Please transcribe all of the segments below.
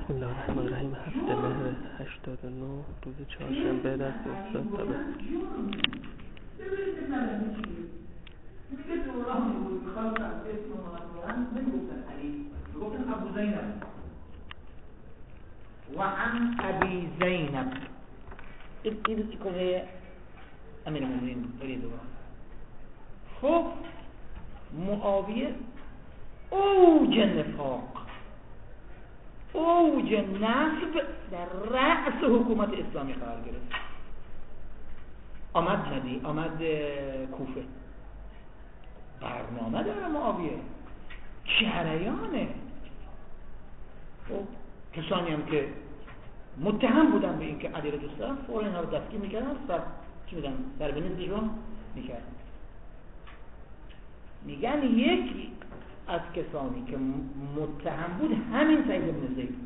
بسم الله الرحمن الرحیم. 7 مهر 89 روز چهارشنبه در استاد تبریز. میگه دوران بود میخواستم اسم مقدران نمیگفتن علی، میگفتن ابو زینب و عن ابی زینب. این کنه امیر المؤمنین ولی دوران. خب معاویه اوج نفاق، اوج نصب در رأس حکومت اسلامی قرار گرفت. آمد کوفه، برنامه داره معاویه، جریانه. خب کسانی هم که متهم بودن به این که علی را دوست دارن فوراً اینا رو دستگیر میکردن، چی میگن در بینیزشون میکردن. میگن یکی از کسانی که متهم بود همین سعید بن زید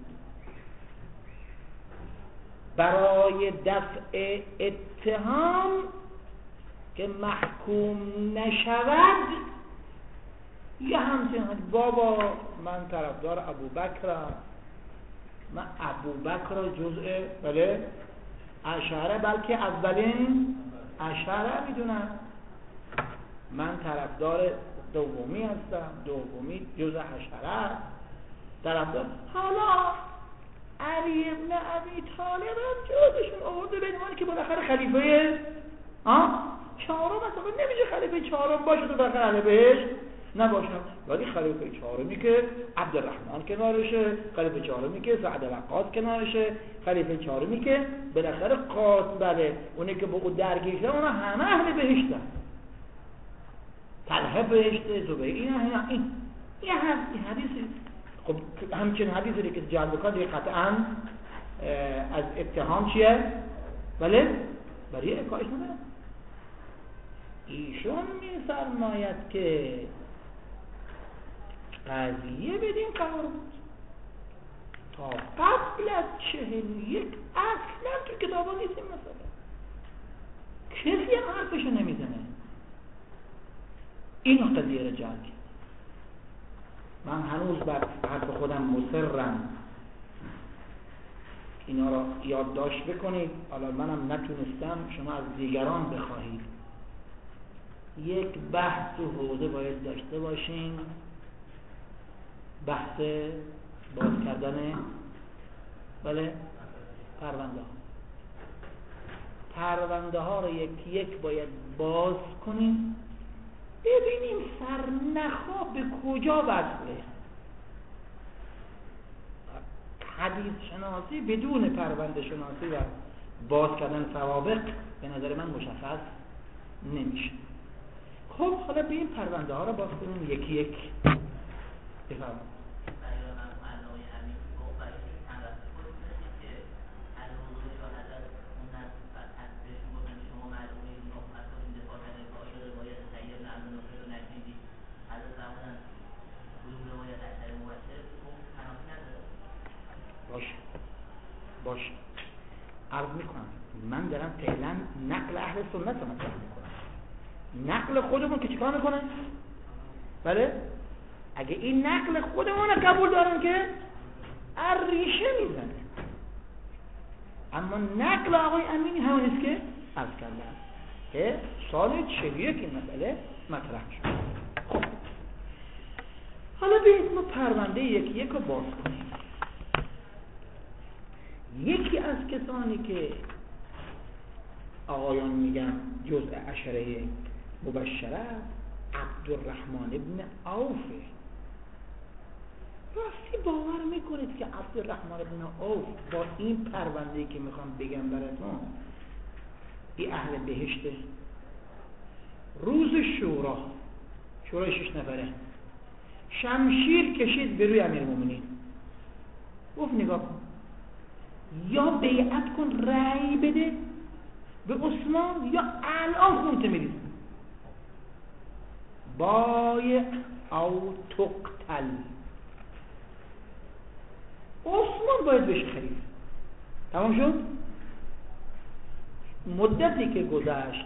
برای دفع اتهام که محکوم نشود یه همچین بابا من طرفدار ابوبکرم، من ابوبکر جزء بله اشعره بلکه اولین اشعره میدونم، من طرفدار دومی هستم، دومی جزء اشعره طرفدار. حالا علی ابن ابی طالب هم جزشون آورده به عنوان که بالاخره خلیفه چهارم مثلا نمیشه خلیفه چهارم باشه تو بالاخره اهل بهشت نباشه، ولی خلیفه چهارمی که عبدالرحمن کنارشه، خلیفه چهارمی که سعد وقاص کنارشه، خلیفه چهارمی که بالاخره قاتل اونی که با او درگیر شدن اونا همه اهل بهشتن، طلحه بهشت، زبیر، این حدیث. خب همچنین حدیثی که جلب کرد قطعاً از اتهام چیه؟ بله؟ برای کارش نداره. ایشون می‌فرماید که قضیه بدین قرار بود تا قبل از 41 اصلا تو کتابا نیست این مسئله، کسی هم حرفشو نمیزنه. این قضیه رو جلب کرد. من هنوز بر حرف خودم مصرم اینا را یادداشت بکنید. حالا منم نتونستم، شما از دیگران بخواهید. یک بحث تو حوزه باید داشته باشیم، بحث باز کردن بله پرونده ها رو یکی یک باید باز کنیم، ببینیم سرنخا به کجا وصله. حدیث شناسی بدون پرونده شناسی و باز کردن سوابق به نظر من مشخص نمیشه. خب حالا به این پرونده ها رو باز کنیم یکی یک. بفرمایید. باشه عرض میکنم من دارم فعلا نقل اهل سنت رو مطرح میکنم. نقل خودمون که چیکار میکنه؟ بله اگه این نقل خودمون رو قبول دارن که ریشه میزنه، اما نقل آقای امینی همونیست که عرض کردم که سال 41 این مسئله مطرح شد. خب حالا بیایید ما پرونده یکی یک رو باز کنیم. یکی از کسانی که آقایان میگن جزء عشره مبشره عبدالرحمن ابن عوفه. راستی باور میکنید که عبدالرحمن ابن عوف با این پرونده‌ای که میخوام بگم براتون این اهل بهشته؟ روز شورای 6 نفره شمشیر کشید به روی امیرالمومنین، گفت نگاه کن، یا بیعت کن رأی بده به عثمان یا الان خونت میریزم، بایع او تقتل. عثمان باید بشه خلیفه. تمام شد. مدتی که گذشت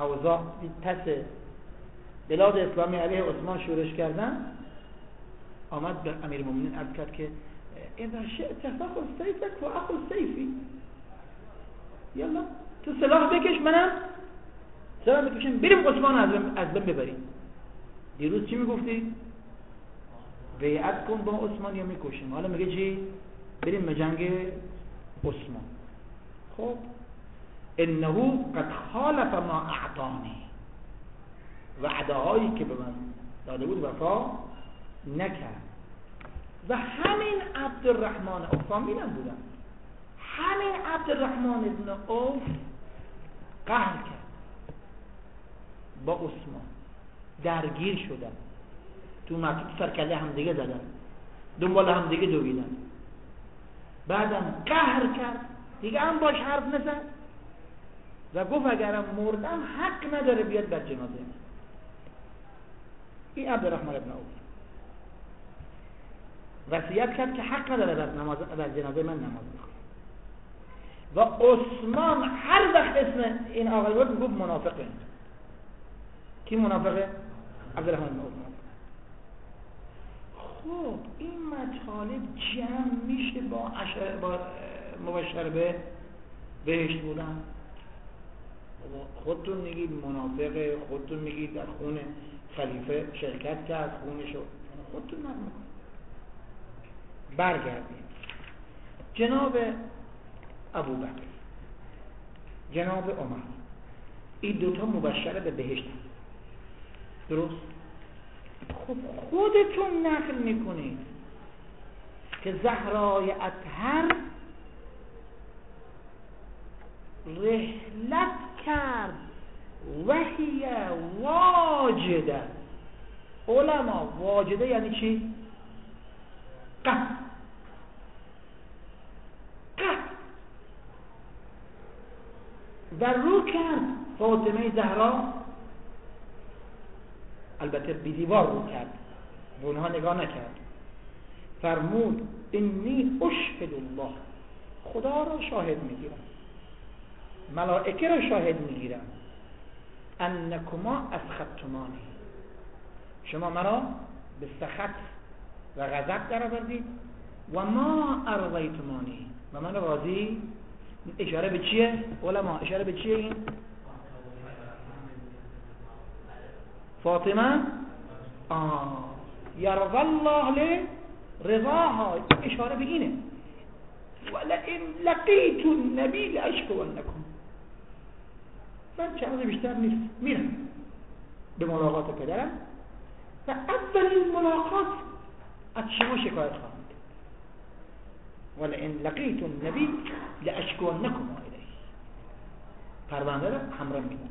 اوضاع پس بلاد اسلامی علیه عثمان شورش کردن، آمد به امیرالمومنین عرض کرد که اذا شئت فخذ سیفک و اخذ سیفی، یالا تو سلاح بکش منم سلاح بکشم بریم عثمان از بین ببریم. دیروز چی میگفتی؟ بیعت کن با عثمان یا میکشیم، حالا میگه چی؟ بریم به جنگ عثمان. خب انه قد خالف ما اعطانی، وعده هایی که به من داده بود وفا نکرد. و همین عبدالرحمن عوف فامیلم بودن، همین عبدالرحمن ابن عوف قهر کرد با عثمان، درگیر شدن تو مکتب، سرکله هم دیگه زدن، دنبال هم دیگه دویدن، بعدم قهر کرد دیگه هم باش حرف نزد و گفت اگرم مردم حق نداره بیاد بر جنازه من. این عبدالرحمن ابن عوف وصیت کرد که حق نداره بر جنازه من نماز بخونه. و عثمان هر وقت اسم این آقای بود میگفت منافقه. کی منافقه؟ عبدالرحمن ابن عوف. خب این مطالب جمع میشه با مبشر به بهشت بودن. خودتون میگید منافقه، خودتون میگید در خون خلیفه شرکت کرد، خونشو خودتون نقل میکنید. برگردیم جناب ابوبکر، جناب عمر، این دوتا مبشر به بهشت هست، درست؟ خب خودتون نقل میکنید که زهرای اطهر رحلت کرد وحی واجده. علما واجده یعنی چی؟ قهر. و رو کرد فاطمه زهرا، البته بی دیوار رو کرد، به اونها نگاه نکرد، فرمود انی اشهد الله، خدا را شاهد میگیرم، ملائکه را شاهد میگیرم، انکما اسخطتمانی، شما مرا به سخط و غضب در آوردید، و ما ارضیتمانی، و من راضی. اشاره به چیه؟ علما اشاره به چیه این؟ فاطمه یرضی الله لرضاها، اشاره به اینه. ولئن لقیت النبی لاشکونکم، من چند روز بیشتر نیست میرم به ملاقات پدرم و اولین ملاقات از شما شکایت خواهم کرد. ولئن لقیت النبی لاشکونکم الیه، پرونده رو همراه میبرم.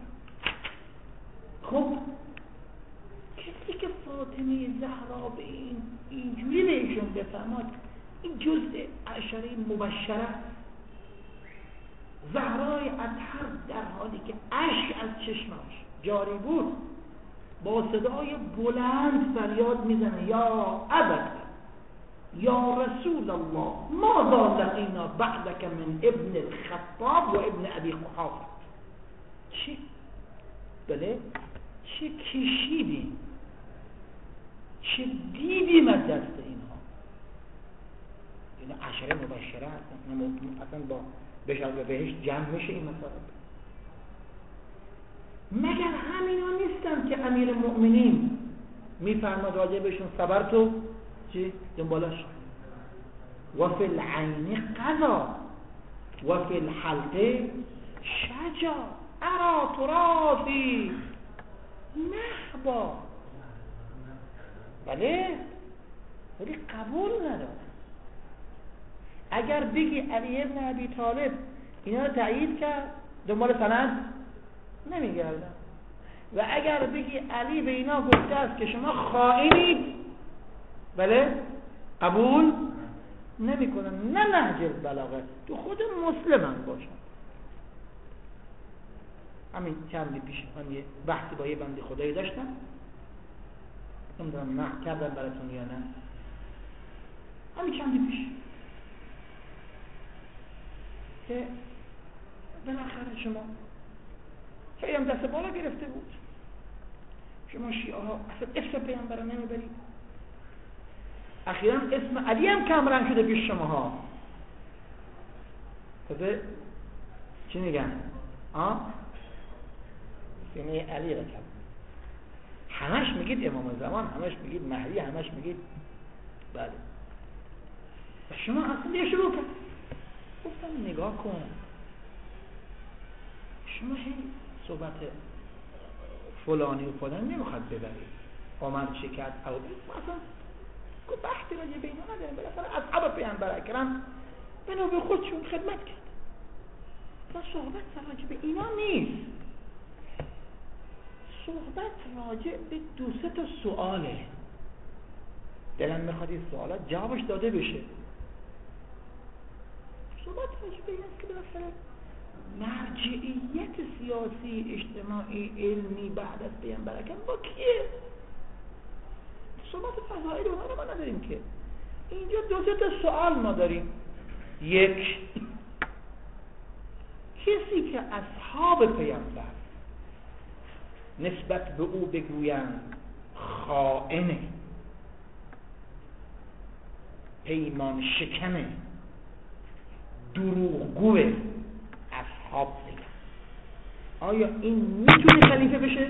خب کسی که فاطمه زهرا به اینجوری بهشون بفرماد، این جزء عشره مبشره. زهرای اطهر در حالی که اشک از چشمش جاری بود با صدای بلند فریاد میزنه یا ابدا یا رسول الله ماذا لقینا بعدک من ابن الخطاب و ابن ابی قحافه. چی؟ بله چه کشیدیم، چه دیدیم از دست اینها. این عشره مبشره اصلا با بشار به بهشت جمع میشه این مسائل. مگر همینا نیستن که امیر المؤمنین میفرماد راجع بهشون صبر تو چی؟ دنبالاش و فی العین قضا و فی الحلقه شجا ارا ترافی محبا. بله ولی قبول نداره. اگر بگی علی ابن ابی طالب اینا رو تایید کرد دنبال سند نمیگردن، و اگر بگی علی به اینا گفته است که شما خائنید، بله قبول نمیکنن. نه نهج البلاغه تو خود مسلم هم باشن. همین چندی پیش من یه بحثی با یه بنده خدایی داشتم، نمیدونم نقل کردم براتون یا نه، همین چندی پیش که بالاخره شما خیلی هم دست بالا گرفته بود، شما شیعه ها اصلا افت پیامبر رو نمیبرید، اخیراً اسم علی هم کمرنگ شده پیش شماها. تازه چی میگن؟ سینه علی را کم، همش میگید امام زمان، همش میگید مهدی، همش میگید بله. و شما اصلا دیگه شروع کرد. گفتم نگاه کن، شما هی صحبت فلانی و فلانی نمیخواد ببرید. عمر چه کرد؟ اصلا بحثی راجع به اینا نداریم. بالاخره اصحاب پیامبر اکرم به نوبه خودشون خدمت کرد. اصلا صحبت راجع به اینا نیست. صحبت راجع به دو سه تا سواله. دلم میخواد این سوالات جوابش داده بشه. صحبت راجع به این است که بالاخره مرجعیت سیاسی، اجتماعی، علمی بعد از پیامبر اکرم با کیه؟ صحبت فضائل اونها رو ما نداریم که. اینجا دو سه تا سوال ما داریم. یک، کسی که اصحاب پیامبر نسبت به او بگویند خائنه، پیمان شکنه، دروغگوه، اصحاب بگن، آیا این میتونه خلیفه بشه؟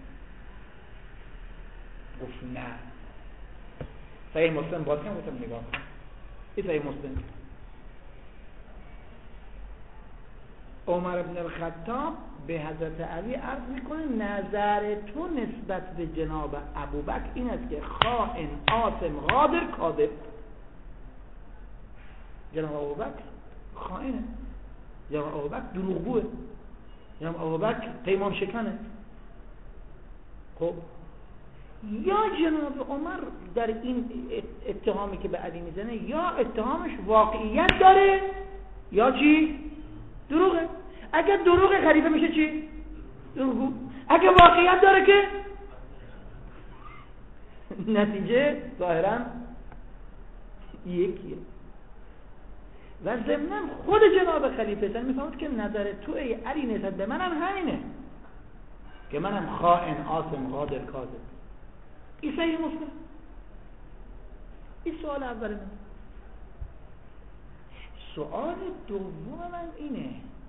گفت نه. صحیح مسلم باز کنم گفتم نگاه کن، این صحیح مسلم. عمر بن الخطاب به حضرت علی عرض میکنه نظر تو نسبت به جناب ابوبکر این است که خائن، آثم، غادر، کاذب. جناب ابوبکر خائنه، جناب ابوبکر دروغگوه، جناب ابوبکر پیمان شکنه. خب یا جناب عمر در این اتهامی که به علی میزنه یا اتهامش واقعیت داره یا چی؟ دروغه. اگر دروغه خلیفه میشه چی؟ دروغگو. اگر واقعیت داره که نتیجه ظاهرا یکیه. و ضمناً خود جناب خلیفه سن میفهمد که نظر تو ای علی نسبت به منم همینه که منم خائن، آثم، غادر، کاذب. این صحیح مسلم. این سوال اول من. سوال دوم من اینه،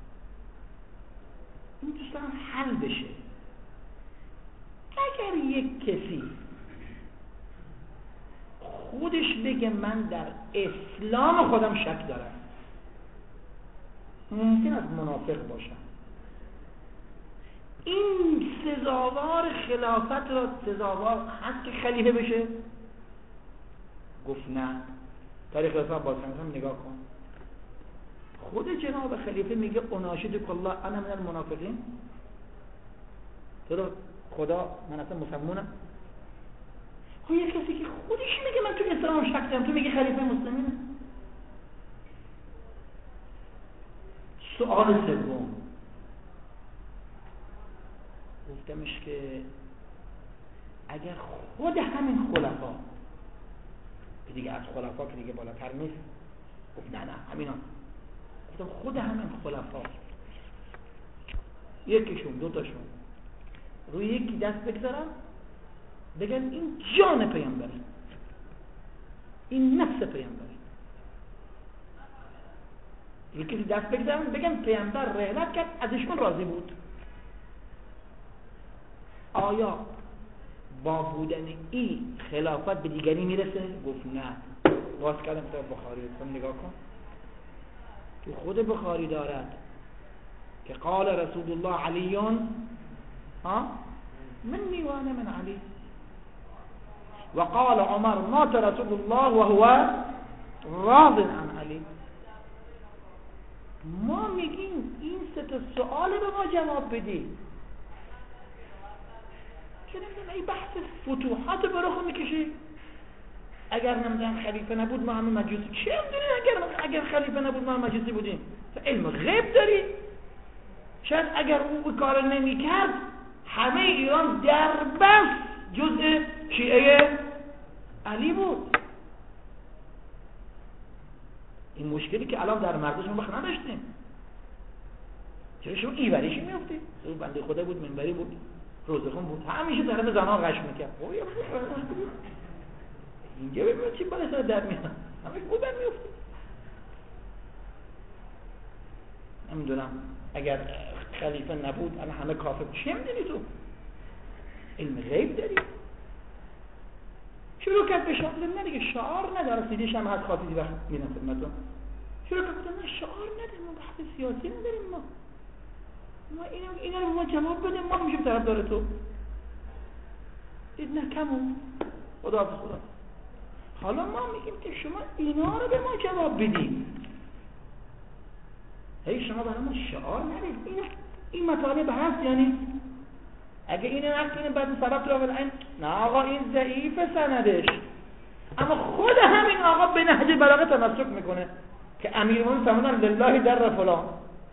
این دوستان حل بشه. اگر یک کسی خودش بگه من در اسلام خودم شک دارم، ممکن است منافق باشم، این سزاوار خلافت را سزاوار هست که خلیفه بشه؟ گفت نه. تاریخ اسلام باز کنم نگاه کن. خود جناب خلیفه میگه اناشدک الله انا من المنافقین. تو خدا من اصلا مسلمونم. خب یک کسی که خودش میگه من تو اسلام شک دارم، تو میگی خلیفه مسلمینه؟ سوال سوم گفتمش که اگر خود همین خلفا که دیگه از خلفا که دیگه بالاتر نیست، گفت نه همینا، گفتم خود همین خلفا یکیشون دوتاشون روی یکی دست بگذارن بگن این جان پیامبره، این نفس پیامبره، یکی دست بگذارن بگن پیامبر رحلت کرد ازشون راضی بود، آیا با بودن این خلافت به دیگری میرسه؟ گفت نه. باز کردم تا بخاری رو نگاه کن. تو خود بخاری دارد که قال رسول الله علیون منی و انا من علی و قال عمر مات رسول الله و هو راض عن علی. ما میگیم این سه تا سوال به ما جواب بدی که نمیدونم ای بحث فتوحات برای خود میکشی. اگر نمیدونم خلیفه نبود ما همه مجوسی. چه میدونی اگر خلیفه نبود ما همه مجوسی بودیم؟ علم غیب داری؟ شاید اگر اون کار نمیکرد همه ایران در بس جزء شیعه علی بود. این مشکلی که الان در مردم ما نداشتیم. چرا شما ایوریشی میافتی؟ او بنده خدا بود، منبری بود، روزخون بود، همیشه طرف زنها غش میکرد. اینجا ببینید چی بالا سر در میاد، همه بودن میفته. نمیدونم اگر خلیفه نبود الان همه کافر، چی میدونی تو؟ علم غیب داری؟ شروع کرد به شعار، نه دیگه شعار نداره، سیدیش هم هست خاطری وقت میدن خدمتون. شروع کرد نه شعار نداریم، ما بحث سیاسی نداریم، ما اینا رو ما جواب بده، ما میشیم طرفدار تو. دید نه کمون خدا حافظ خدا. حالا ما میگیم که شما اینا رو به ما جواب بدید. هی شما برای ما شعار ندید. این مطالب هست یعنی اگه اینه وقت اینه بعد سبب تو آقا نه آقا این ضعیف سندش، اما خود همین آقا به نهج بلاغه تمسک میکنه که امیرمون فرمودن لله در فلان.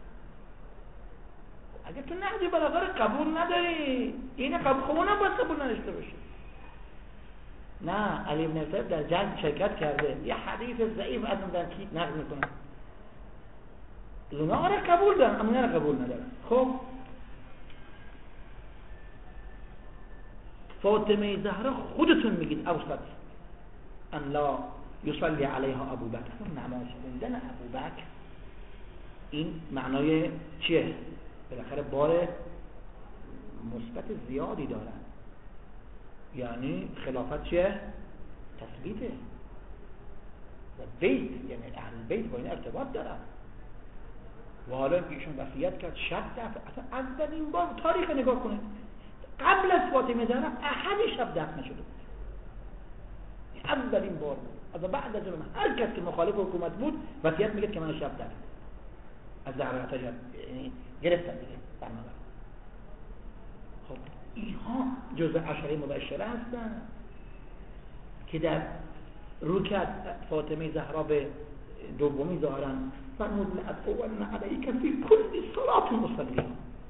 اگه تو نهج بلاغه رو قبول نداری اینه قبول خوبونه باید قبول نداشته باشی. نه علی بن ابی طالب در جنگ شرکت کرده، یه حدیث ضعیف از اون در کی نقل میکنه، اونا رو قبول دارن اما اینا رو قبول ندارن. خب فاطمه زهرا خودتون میگید اوسط ان لا یصلی علیها ابوبکر، نماز خوندن ابوبکر این معنای چیه؟ بالاخره بار مثبت زیادی دارن، یعنی خلافت چیه؟ تثبیته و بیت، یعنی اهل بیت با این ارتباط دارن. و حالا ایشون وصیت کرد 100 دفعه، اصلا اولین بار تاریخ نگاه کنید قبل از فاطمه زهرا احدی شب دفن نشده بود، اولین بار بود. از بعد از اون هر کس که مخالف حکومت بود وصیت میگه که من شب دفن از زهرا تاجر گرفتن دیگه برنامه. خب اینها جزء عشره مبشره هستن که در روکت فاطمه زهرا به دومی ظاهرا فرمود لأدعون علیک فی کل صلاة مصلی.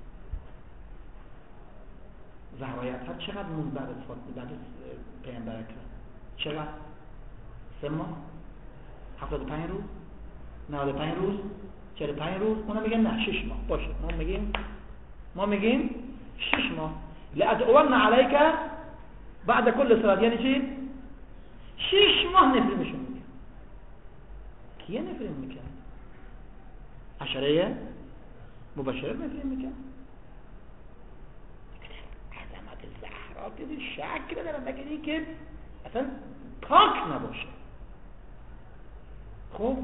زهرایت ها چقدر موند بعد از پیامبر اکرم؟ چقدر؟ 3 ماه؟ 75 روز؟ 95 روز؟ 45 روز؟ اونا میگن نه 6 ماه باشه، ما میگیم 6 ماه. لأدعون علیک بعد کل صلاة یعنی چی؟ 6 ماه نفرینشون میگن. کیه نفرین میکن؟ عشره مبشره نفرین میکن. عظمت زهرا که شک ندارم بگیری که اصلا پاک نباشه. خب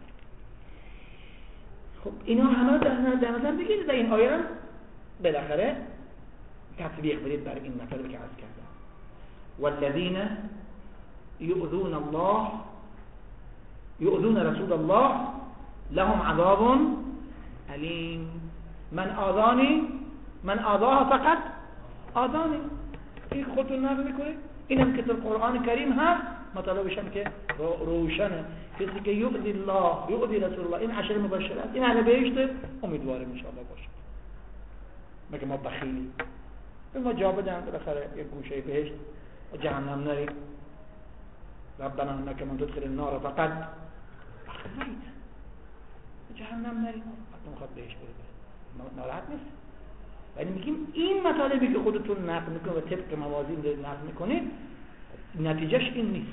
اینا همه در نظر بگیرید و این آیه رو بالاخره تطبیق بدید بر این مطالبی که عرض کردم. والذین یؤذون الله یؤذون رسول الله لهم عذاب علیم. من آذاها فقط آذانی. این خودتون نقل میکنید، اینم که در قرآن کریم هست مطالبش هم که روشنه. کسی که یؤذی الله یؤذی رسول الله این عشر مبشره است، این اهل بهشت، امیدواریم ان شاء الله باشه. مگه ما بخیلیم؟ ما جا بدن بالاخره یک گوشه بهشت و جهنم نریم. ربنا انک من تدخل النار فقط اخزیت، جهنم نریم حتی میخواد بهش بره ناراحت نیست. ولی میگیم این مطالبی که خودتون نقل میکنید و طبق موازین نقل میکنید نتیجهش این نیست.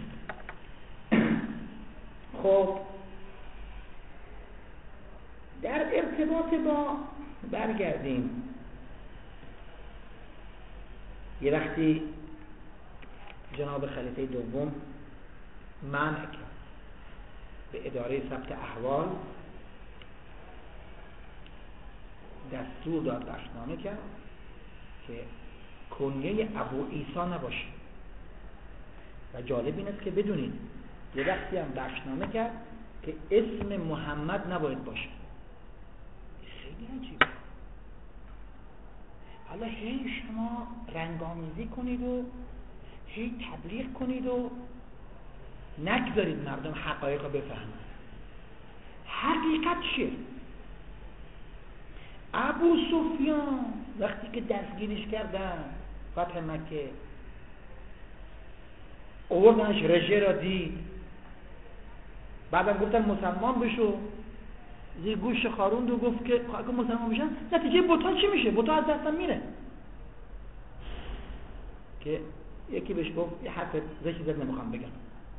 خب در ارتباط با برگردیم یه وقتی جناب خلیفه دوم منع کرد به اداره ثبت احوال، دستور داد بخشنامه کرد که کنیه ابو عیسی نباشه. و جالب این است که بدونید یه وقتی هم بخشنامه کرد که اسم محمد نباید باشه. خیلی عجیبه. حالا هی شما رنگامیزی کنید و هی تبلیغ کنید و نگذارید مردم حقایق رو بفهمند. حقیقت چیه؟ ابو سفیان وقتی که دستگیرش کردن فتح مکه آوردنش رژه را دید، بعدم گفتن مسلمان بشو، زیر گوش خاروند و گفت که اگه مسلمان بشن نتیجه بوتا چی میشه؟ بوتا از دستم میره. که یکی بهش گفت یه حرف زشت زد نمیخوام بگم،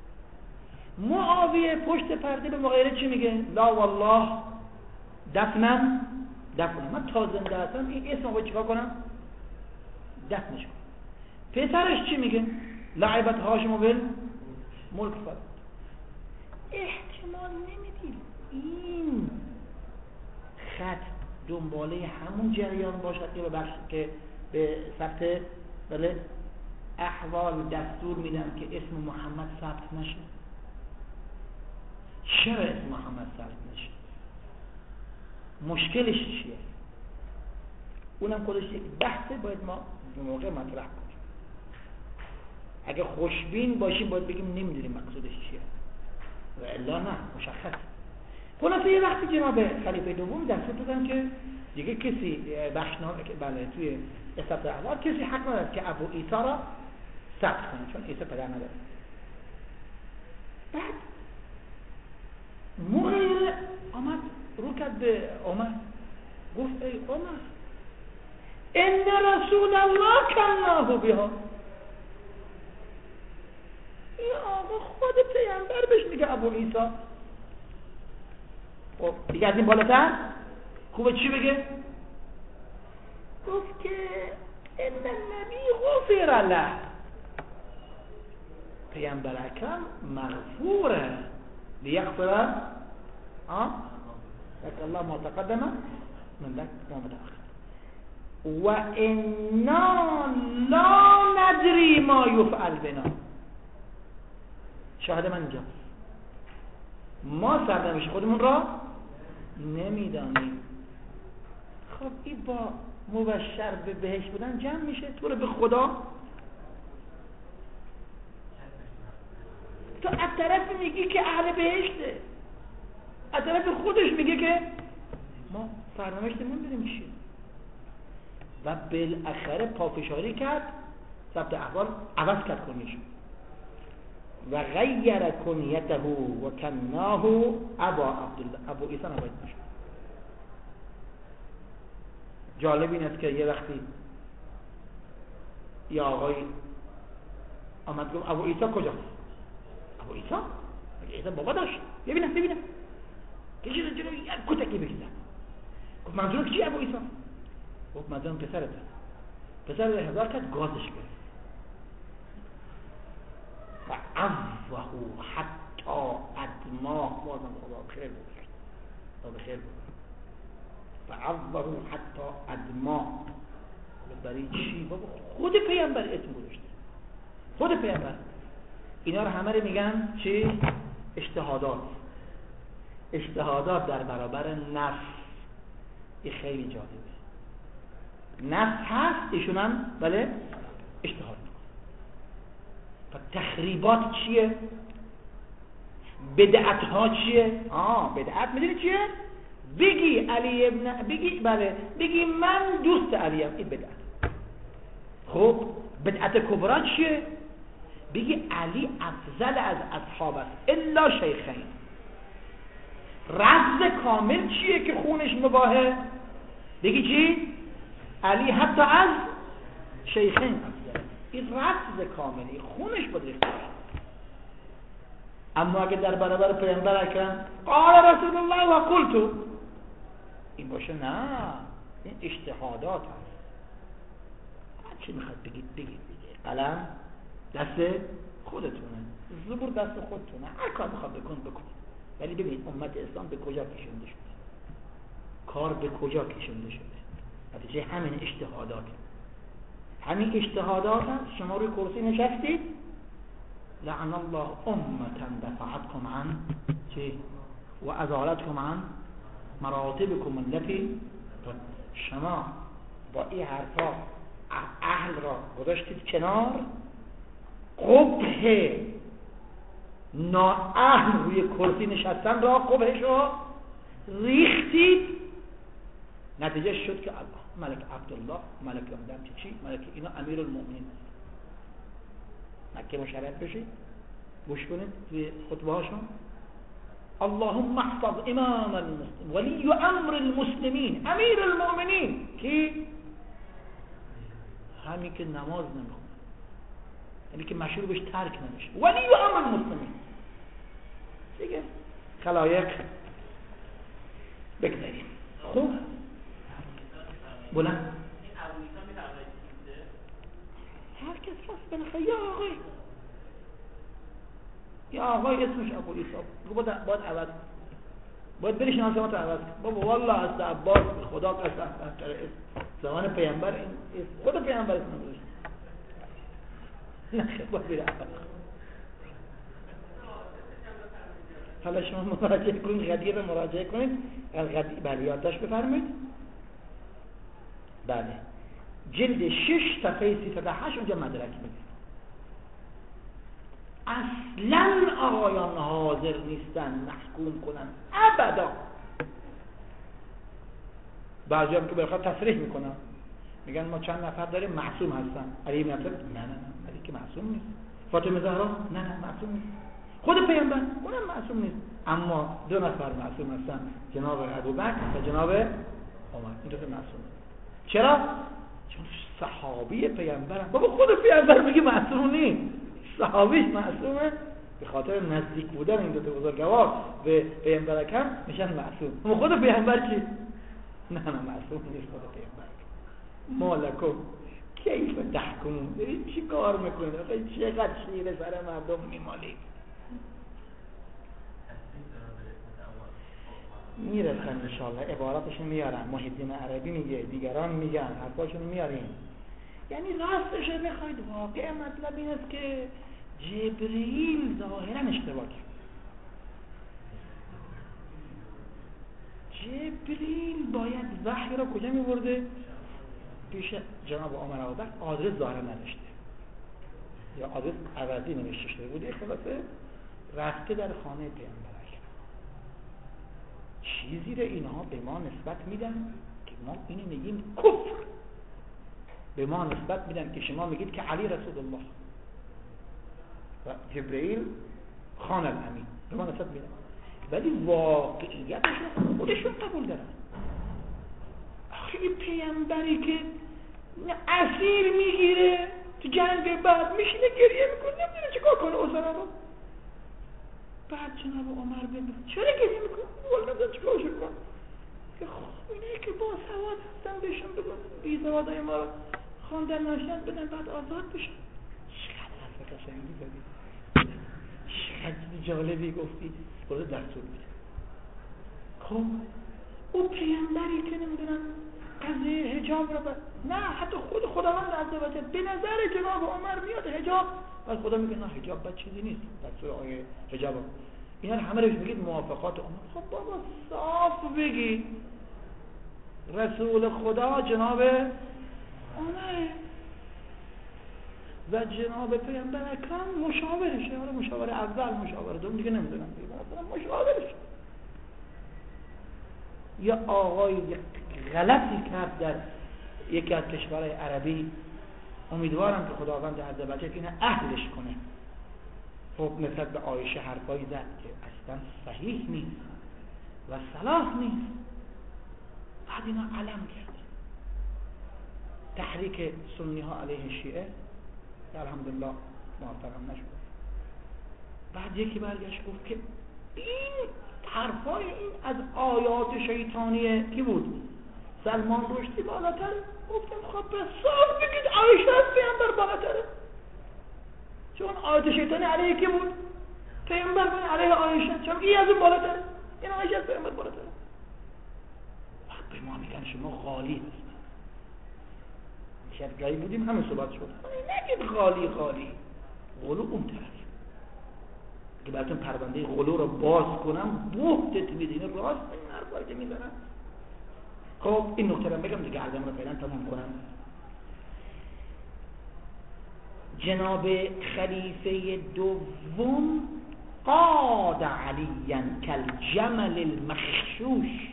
معاویه پشت پرده به مغیره چی میگه؟ لا والله دفنم من تا زنده هستم این اسم رو چیکار کنم؟ دفنش کنم. پسرش چی میگه؟ لعبت هاشم بل ملک فرد. احتمال نمیدید این خط دنباله همون جریان باشد که به بخش که به ثبت بله احوال دستور میدن که اسم محمد ثبت نشه. چرا اسم محمد ثبت نشه؟ مشکلش چیه؟ اونم خودش یک بحثه، باید ما به موقع مطرح کنیم. اگه خوشبین باشیم باید بگیم نمیدونیم مقصودش چیه و الا نه مشخص. خلاصه یه وقتی جناب خلیفه دوم دستور دادن که دیگه کسی بخشنامه که بله توی ثبت احوال کسی حق نداره که ابو عیسی را ثبت کنه چون عیسی پدر نداره. بعد مغیره آمد رو کرد به عمر گفت ای عمر ان رسول الله کناه بها. این آقا خود پیامبر بهش میگه ابو عیسی. خب دیگه از این بالاتر خوبه چی بگه؟ گفت که ان النبی غفر له، پیامبر اکرم مغفوره لیغفر لك الله ما تقدم من ذنبك وما تأخر و انا لا ندری ما یفعل بنا. شاهد من اینجا ما سرنوشت خودمون را نمیدانیم. خب این با مبشر به بهشت بودن جمع میشه؟ تو رو به خدا تو از طرف میگی که اهل بهشته، از طرف خودش میگه که ما سرنوشت نمیدونیم چیه و بالاخره پافشاری کرد، ثبت احوال عوض کرد کنیشون و غیر کنیته و کناه ابو عیسی نباید باشه. جالب این است که یه وقتی یه آقای آمد گفت ابو عیسی کجاست؟ ابو عیسی بابا داشت ببینم کشید جلو یک کتکی بکشید. گفت منظورت چی ابو عیسی؟ گفت منظورم پسرت هزار کرد گازش کرد و عوه حتی ادماه. بازم خدا بخیر بود و عوه حتی ادماه. برای چی؟ بابا خود پیامبر اسم گذاشته، خود پیامبر. اینا رو همه رو میگن چی؟ اجتهادات در برابر نفس. این خیلی جالبه. نفس هست ایشون هم بله اجتهاد میکنه. و تخریبات چیه؟ بدعت ها چیه؟ بدعت میدونی چیه؟ بگی علی ابن بگی من دوست علیم، این بدعت. خب بدعت کبرا چیه؟ بگی علی افضل از اصحاب است الا شیخین. رفض کامل چیه که خونش مباهه؟ بگی چی؟ علی حتی از شیخین افضل. این رفض کاملی، خونش باید ریخته باشه. اما اگه در برابر پیامبر اکرم قال رسول الله و قلت این باشه، نه، این اجتهادات هست. چی میخواد بگید قلم دست خودتونه، زبور دست خودتونه، هر کار میخواد بکن. ولی ببینید امت اسلام به کجا کشونده شده، کار به کجا کشونده شده. نتیجه همین اجتهادات. همین اجتهادات هست. شما روی کرسی نشستید، لعن الله امتا دفعتكم عن چی و ازالتكم عن مراتبكم التي. شما با این حرفا اهل را گذاشتید کنار، قبح نااهل روی کرسی نشستن را، قبحش را ریختید. نتیجه شد که ملک عبدالله، ملک آدم چی؟ ملک اینا امیر المؤمنین مکه مشرف بشید. گوش کنید توی خطبه هاشون اللهم احفظ امام المسلمین ولی امر المسلمین امیر المؤمنین کی؟ همین که نماز نمیخونه، یعنی که مشروع بهش ترک نمیشه. ولی امر المسلمین دیگه خلایق بگذاریم. خوب بلند هر کس راست بنخواه یا آقای اسمش ابو عیسی باید عوض باید بری شناسمات عوض بابا والله از عباس به خدا قسم زمان پیامبر این خود پیامبر اسم نداشت نه باید بری عوض. حالا شما مراجعه کنید غدیر رو مراجعه کنید بله یادداشت بفرمایید. بله جلد 6 صفحه 308 اونجا مدرک میدید. اصلا آقایان حاضر نیستن محکوم کنن ابدا. بعضی هم که بخواد تصریح میکنن میگن ما چند نفر داریم معصوم هستن. علی بن ابی طالب نه علی که معصوم نیست. فاطمه زهرا نه معصوم نیست. خود پیامبر اونم معصوم نیست. اما دو نفر معصوم هستن، جناب ابوبکر و جناب عمر. این دو تا معصوم. چرا؟ چون صحابی پیامبرن. بابا خود پیامبر میگه معصوم نیست، صحابیش معصومه. به خاطر نزدیک بودن این دو تا بزرگوار به پیامبر اکرم میشن معصوم. اما خود پیامبر چی؟ نه معصوم نیست خود پیامبر. مالکم کیف تحکمون، دارید چی کار میکنید؟ چقدر شیر سر مردم میمالید. میرسن انشاءالله عباراتشون میارن. محیدین عربی میگه، دیگران میگن، حرفاشون میاریم. یعنی راستش بخواید واقع مطلب این است که جبرئیل ظاهرا اشتباه کرد. جبرئیل باید وحی را کجا میبرده؟ پیش جناب عمر ابوبکر. آدرس ظاهرا نداشته یا آدرس عوضی نوشته شده بوده. خلاصه رفته در خانه پیامبر. چیزی رو اینها به ما نسبت میدن که ما اینو میگیم کفر. به ما نسبت میدن که شما میگید که علی رسول الله و جبرئیل خان الامین، به ما نسبت میدن، ولی واقعیتش خودشون قبول دارن. آخه پیامبری که اسیر میگیره تو جنگ بعد میشینه گریه میکنه، نمیدونه چیکار کنه اسرا رو. بعد جناب عمر بگه چرا گریه میکنه؟ والا نمیدونه چیکار کنه. که خب اینه که با سواد هستن بهشون بگن بی سوادای ما رو خواندن ناشتن بدن بعد آزاد بشن. چقدر حرف قشنگی زدی، چقدر جالبی گفتی. برو دستور بده. خب او پیامبری که نمیدونم قضیه حجاب رو نه حتی خود خداوند عزوجل به نظر جناب عمر میاد حجاب، ولی خدا میگه نه حجاب بد چیزی نیست. دستور آیه حجاب اینا همه روش میگید موافقات عمر. خب بابا صاف بگی رسول خدا جناب عمره و جناب پیامبر اکرم مشاورشه. حالا مشاور اول مشاور دوم دیگه نمیدونم دیگه، مثلا مشاورش. یا آقای غلطی کرد در یکی از کشورهای عربی، امیدوارم که خداوند عزوجل اینو اهلش کنه. خب نسبت به عایشه حرفایی زد که اصلا صحیح نیست و صلاح نیست. بعد اینا علم کرد تحریک سنی ها علیه شیعه، الحمدلله موفقم نشد. بعد یکی برگشت گفت که این حرفای این از آیات شیطانیه. کی بود؟ سلمان رشدی بالاتر. گفتم خب به صاف بگید عایشه از پیامبر بالاتره، چون آیات شیطانی علیه کی بود؟ پیامبر بود. علیه عایشه، چون این از اون بالاتره، این عایشه از پیامبر بالاتره. وقت به ما میگن شما غالی هستن. شب جایی بودیم همه صحبت شد، نگید غالی غلو اون طرف که براتون پرونده غلو رو باز کنم بوحتت میدین راست این حرفا که میزنن. خب این نکته رو بگم دیگه عرضم رو فعلا تمام کنم. جناب خلیفه دوم قاد علیا کالجمل المخشوش،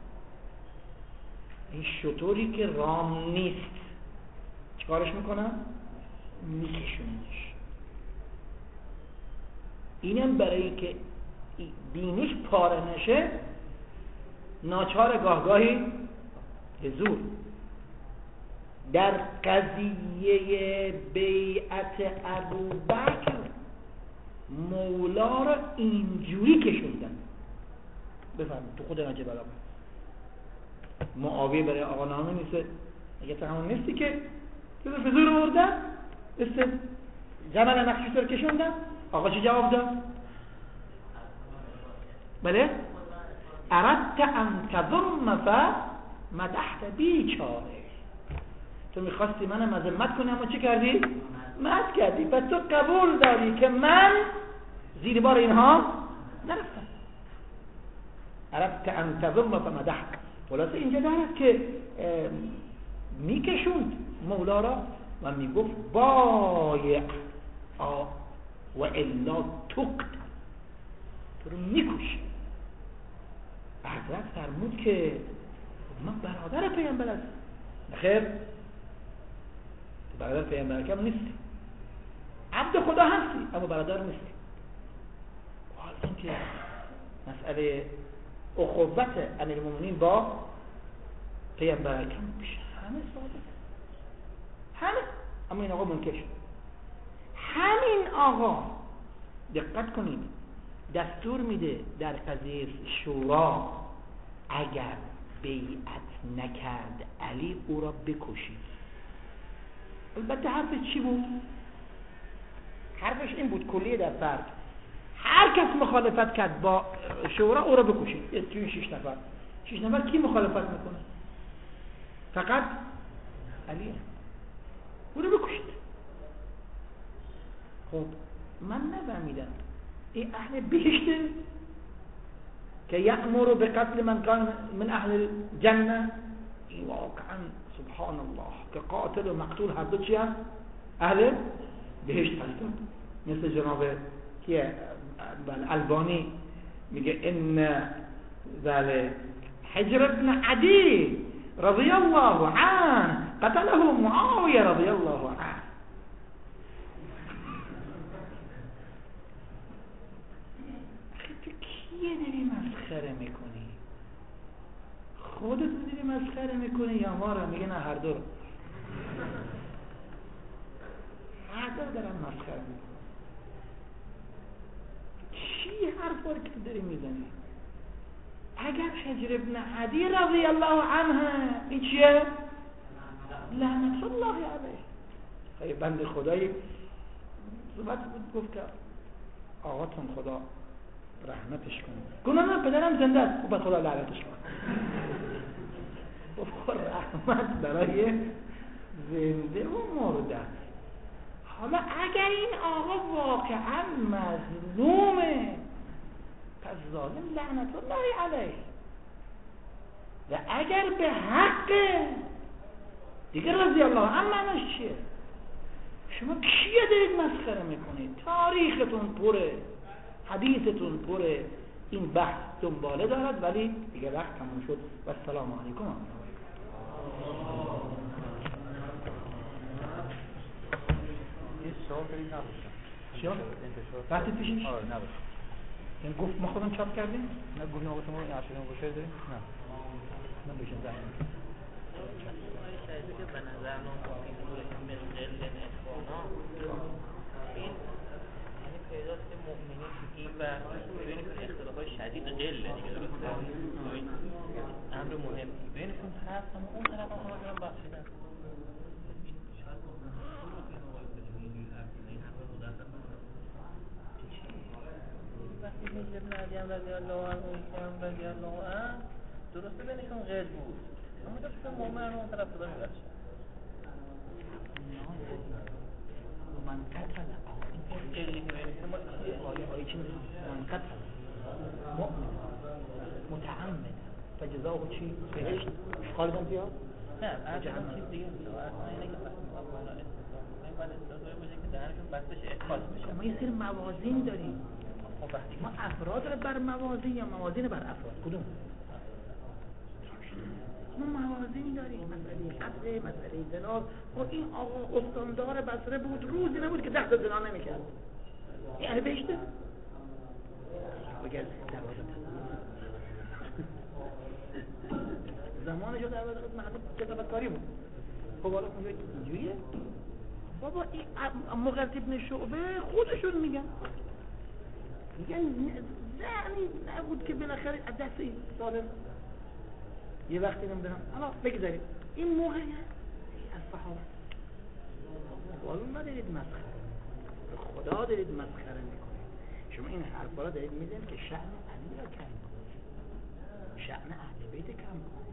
این شطوری که رام نیست چیکارش میکنن؟ میکشونش. اینم برای که بینش پاره نشه ناچار گاهگاهی به زور. در قضیه بیعت ابوبکر مولا رو اینجوری کشوندن. بفرمایید تو خود نجیب العراقی معاویه برای آقا نامه نیست، اگه تو همون نیستی که فضول رو بردن جمل نقشش رو کشوندن. آقا چه جواب داد؟ بله اردت ان تضم فمدحت بیچاره، تو میخواستی منم مذمت کنی اما چه کردی؟ مدح کردی. پس تو قبول داری که من زیر بار اینها نرفتم. اردت ان تضم فمدحت، خلاصه اینجا دارد که میکشوند مولا را و میگفت بایع و الا تقتل، تو رو میکشی. حضرت فرمود که من برادر پیامبر هستم. خیر تو برادر پیامبر کم نیستی، عبد خدا هستی اما برادر نیستی. حالا که مسئله اخوت امیرالمومنین با پیامبر اکرم همه ساده، همه، اما این آقا منکر شد. همین آقا دقت کنید دستور میده در قضیه شورا اگر بیعت نکرد علی او را بکشید. البته حرفش چی بود؟ حرفش این بود کلیه در فرد هر کس مخالفت کرد با شورا او را بکشید. توی 6 نفر کی مخالفت میکنه؟ فقط علی، او را بکشید. خب من نفهمیدم این اهل بهشته که یأمر به قتل من کان من اهل الجنه؟ این واقعا سبحان الله که قاتل و مقتول هر دو چی هست؟ اهل بهشت هستند. مثل جناب که البانی میگه ان ذلك حجر ابن عدی رضی الله عنه قتله معاویه رضی الله عنه. کیه داری مسخره میکنی؟ خودت داری مسخره میکنی یا ما رو؟ میگه نه هر دو رو. هر دو دارن مسخره میکنی. چی حرفا که داری میزنی؟ اگر حجر ابن عدی رضی الله عنه این چیه؟ لعنت الله علیه. خیلی بند خدایی صحبت بود گفت که آقاتون خدا رحمتش کنه. گناه نه پدرم زنده است. خب خدا لعنتش کنه. خب رحمت برای زنده و مرده. حالا اگر این آقا واقعا مظلومه پس ظالم لعنت الله علیه، و اگر به حقه دیگه رضی الله عنه معناش چیه؟ شما کیه دارید مسخره میکنید؟ تاریختون پره، حدیثتون پره، این بحث دنباله دارد ولی دیگه وقت تموم شد و السلام علیکم. یه سوال داریم نباشم چیا؟ وقتی پیشش؟ آره نباشم. این گفت ما خودم چاپ کردیم؟ نه گفتیم آقا شما این عرشد مباشر داریم؟ نه من بشن زنیم شایده که به نظر من این صورت من قلن اخوانا این یعنی پیداست که مؤمنین این و ببینید اختلافات شدید قله دیگه درسته؟ این امر مهم بینشون طرف هم اون طرف هم آجرم بخشیدن. وقتی حجر ابن عدی هم رضی الله عنه و رضی الله عنه درسته بینشون قید بود اما درسته مومن اون طرف خدا میبخشه. من قتل آیه چی میگه؟ من قتل مؤمن متعمد فجزاؤه چی؟ بهشت خالدن فیها؟ نه اصلا چیز دیگه میشه اصلا اینه که بالا استثناء این باید استثناء باشه که درشون بستش اخراج بشه. ما یه سری موازین داریم، ما افراد رو بر موازین یا موازین بر افراد کدوم؟ ما موازین داریم، مسئله قتل، مسئله زنا. و این آقا استاندار بصره بود روزی نبود که 10 تا زنا نمیکرد. این اهل بهشته؟ بگرد دروازه زمانشو دروازه معلوم کتابتکاری بود. خب حالا میگه اینجوریه؟ بابا این مغز ابن شعبه خودشون میگن میگن زنی نبود که بالاخره از دست این ظالم یه وقتی نمیدونم حالا بگذاریم این موقع از صحابه والون ندارید مسخره به خدا دارید مسخره میکنید. شما این حرفا را دارید میزنید که شأن علی را کم کنید، شأن اهل بیت کم کنید.